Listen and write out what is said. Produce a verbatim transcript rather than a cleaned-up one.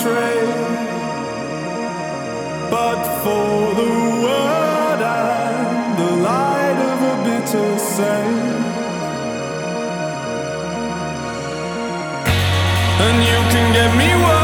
trade, but for the word and the light of a bitter saint. And you can get me one.